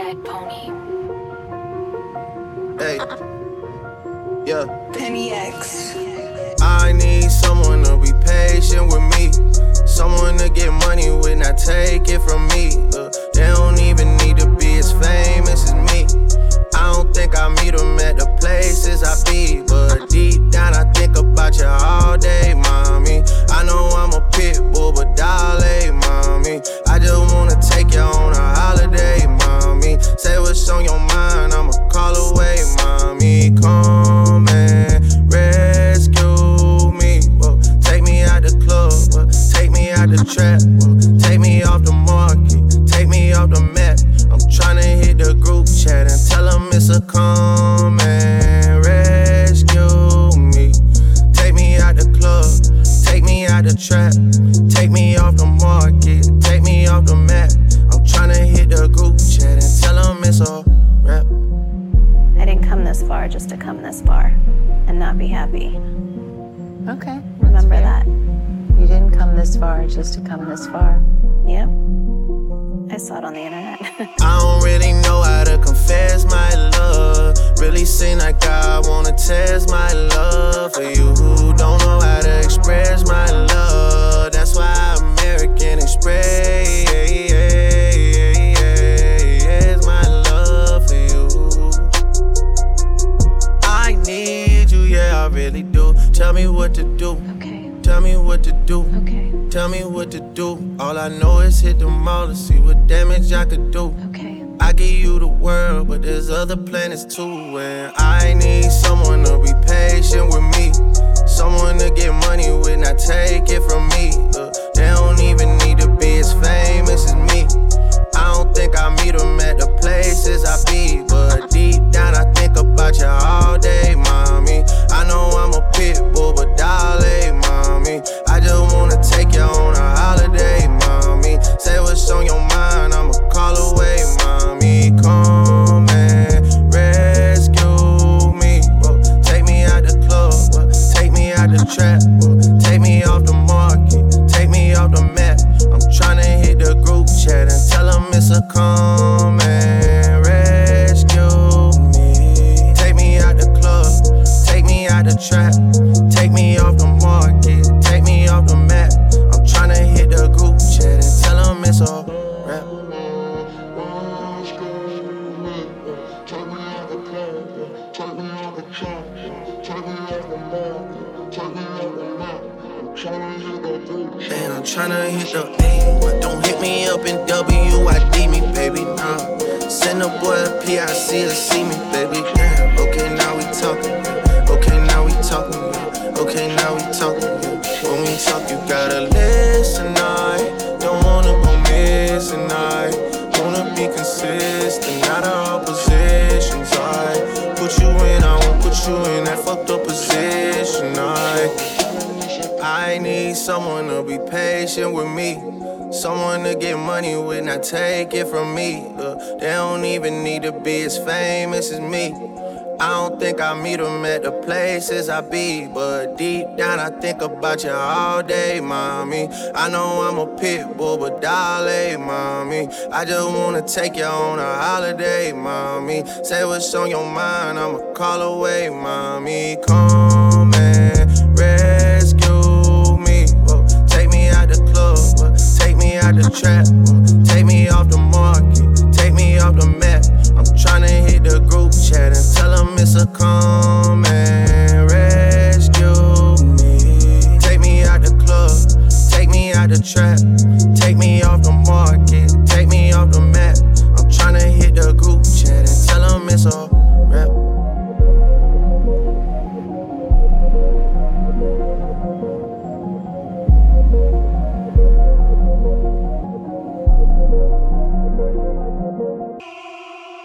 Bad Pony. Hey, yeah. Penny X. I need someone to be patient with me. Someone to get money with, not take it from me. They don't even need to be as famous as me. I don't think I meet them at the places I be, but deep down I think about you all day, mommy. I know I'm a pit bull, but darling, mommy, I just wanna take you on a holiday, mommy. Say what's on your mind, I'ma call away, mommy. Come and rescue me. Whoa. Take me out the club, whoa. Take me out the trap, whoa. Take me off the market, take me off the map. I'm tryna hit the group chat and tell them it's a come and rescue me. Take me out the club, take me out the trap, take me off the market, take me off the map. I'm tryna hit the group chat and tell them it's a rap. I didn't come this far just to come this far and not be happy. Okay. Remember that. You didn't come this far just to come this far. Yep. I saw it on the internet. I don't really know how to confess my love. Really seem like I wanna test my love for you who don't know how to express my love. That's why American Express my love for you. I need you, yeah, I really do. Tell me what to do. Okay. Tell me what to do. Okay. Tell me what to do. All I know is hit the mall to see what damage I could do. Okay. I give you the world, but there's other planets too. And I need someone to be patient with me. Someone to get money with, not take it from me. They don't even need to be as famous as me. I don't think I meet them at the places I be, but deep down I think about you all day, mommy. I know I'm a pit bull, but darling, mommy, I just wanna take you on a holiday, mommy. Say what's on your mind, I'ma call away, mommy. Come and rescue me. Whoa. Take me out the club, whoa. Take me out the trap, whoa. Take me off the market, take me off the map. I'm tryna hit the group chat and tell them it's a come and rescue me. Take me out the club, take me out the trap, take me off the market, take me off the map. I'm tryna hit the group chat and tell them it's a rap. And I'm tryna hit the A. Don't hit me up in WID me, baby, nah. Send a boy a PIC to see me, baby, damn. Okay, now we talking. Okay, now we talking. Okay, now we talking. When we talk, you gotta listen, I don't wanna go missing, I wanna be consistent, not all positions. I put you in, I won't put you in that fucked up position. I need someone to be patient with me. Someone to get money with, not take it from me. They don't even need to be as famous as me. I don't think I meet them at the places I be, but deep down I think about you all day, mommy. I know I'm a pit bull, but darling, mommy, I just wanna take you on a holiday, mommy. Say what's on your mind, I'ma call away, mommy. Come and rescue me. Whoa. Take me out the club, whoa. Take me out the trap, whoa. Take me off the